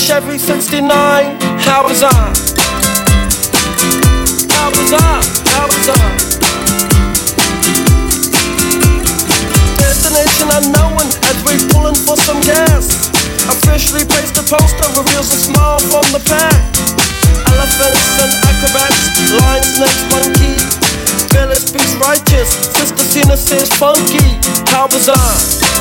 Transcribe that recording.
Chevy 69. How bizarre. How bizarre. How bizarre. Destination unknown as we're pulling for some gas. Officially placed a poster reveals a smile from the pack. Elephants and acrobats, lion, snakes, monkey. Village speaks righteous, Sister Tina says funky. How bizarre.